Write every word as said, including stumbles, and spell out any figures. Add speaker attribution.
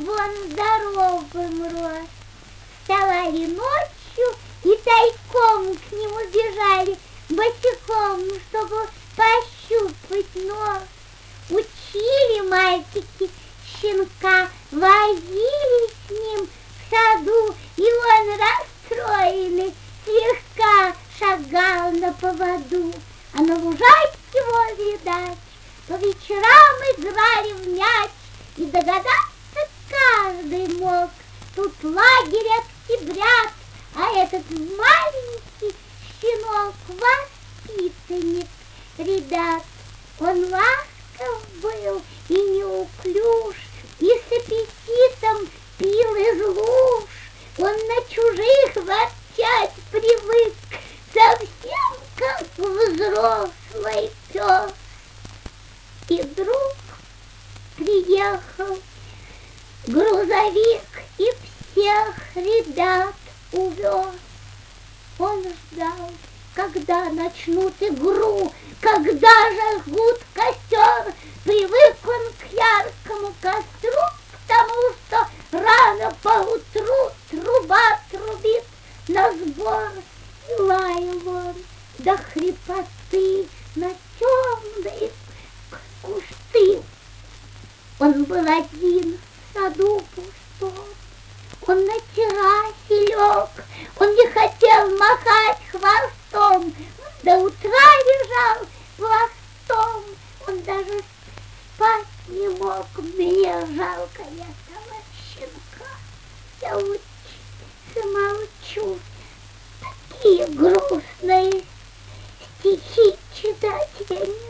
Speaker 1: вон здоровым рос. Вставали ночью и тайком к нему бежали, босиком, чтобы пощупать нос. Учили мальчики щенка, возили с ним в саду, и он расстроенный слегка шагал на поводу. А на лужайке возле дач по вечерам играли в мяч, и догадаться каждый мог: тут лагерь октябрят, а этот маленький щенок воспитанник ребят. Он ласков был и неуклюж, и с аппетитом пил из луж. Он на чужих ворчать привык, совсем как взрослый пес. И вдруг приехал грузовик и всех ребят увез. Он ждал, когда начнут игру, когда жгут костер. Привык он к яркому костру, к тому, что рано поутру труба трубит на сбор. И лаял он до хрипоты на темные кусты. Он был один в саду пустом, он на террасе лег, он не хотел махать хвостом, он до утра лежал пластом, он даже спать не мог. Мне жалко этого щенка, я лучше молчу, такие грустные стихи читать я не